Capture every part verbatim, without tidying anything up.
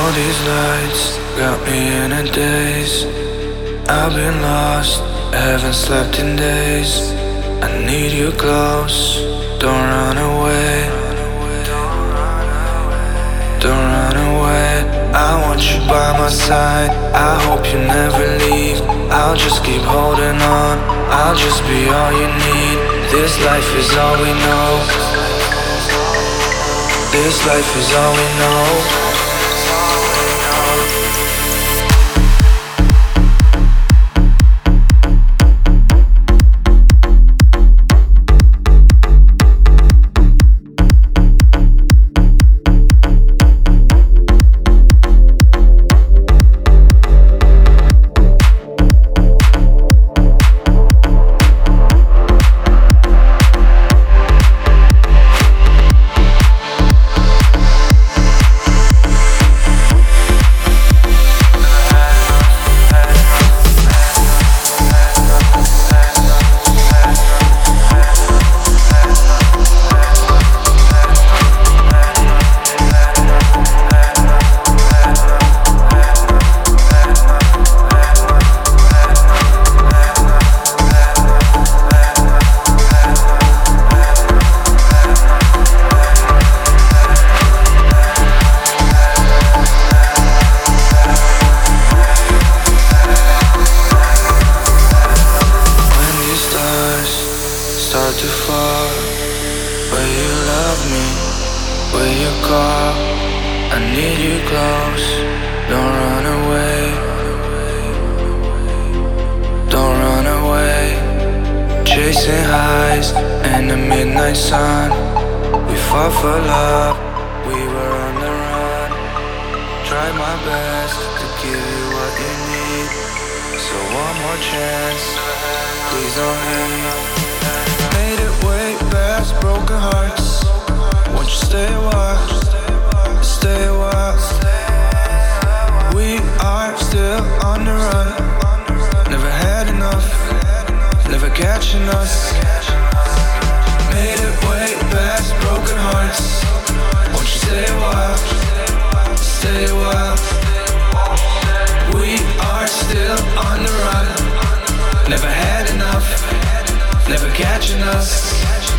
All these lights got me in a daze. I've been lost, haven't slept in days. I need you close, don't run away. Don't run away. I want you by my side, I hope you never leave. I'll just keep holding on, I'll just be all you need. This life is all we know. This life is all we know. Start to fall, will you love me? Will you call? I need you close, don't run away. Don't run away. Chasing highs in the midnight sun. We fought for love, we were on the run. Tried my best to give you what you need. So one more chance, please don't hate. Made it way past broken hearts. Won't you stay a while? Stay a while. We are still on the run. Never had enough, never catching us. Made it way past broken hearts. Won't you stay a while? Stay a while. We are still on the run. Never had enough, never catching us.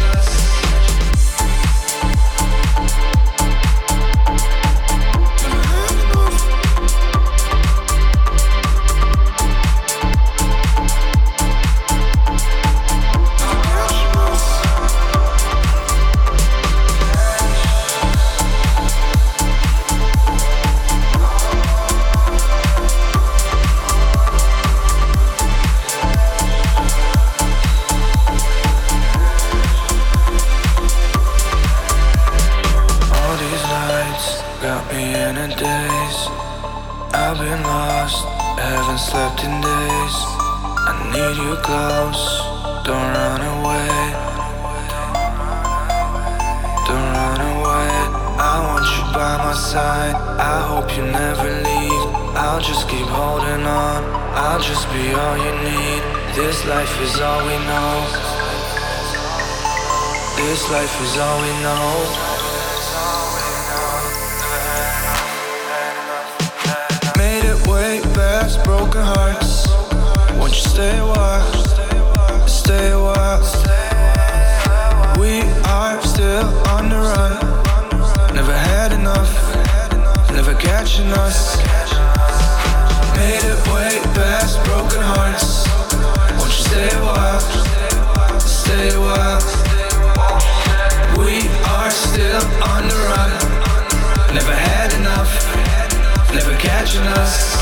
Got me in a daze. I've been lost, haven't slept in days. I need you close, don't run away. Don't run away. I want you by my side, I hope you never leave. I'll just keep holding on, I'll just be all you need. This life is all we know. This life is all we know. Past broken hearts. Won't you stay a while? Stay a while. We are still on the run. Never had enough, never catching us. Made it way past broken hearts. Won't you stay a while? Stay a while. We are still on the run. Never had enough, never catching us.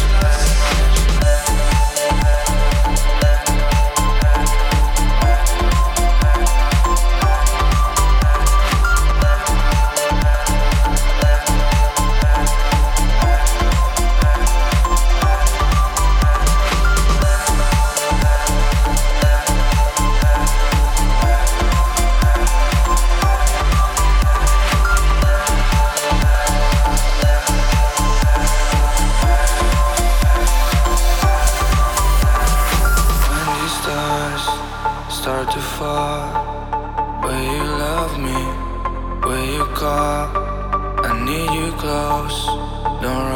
Start to fall. Will you love me? Will you call? I need you close. Don't run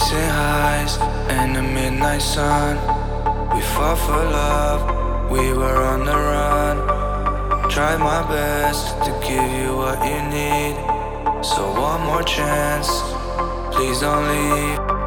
chasing highs and the midnight sun. We fought for love, we were on the run. Tried my best to give you what you need. So one more chance, please don't leave.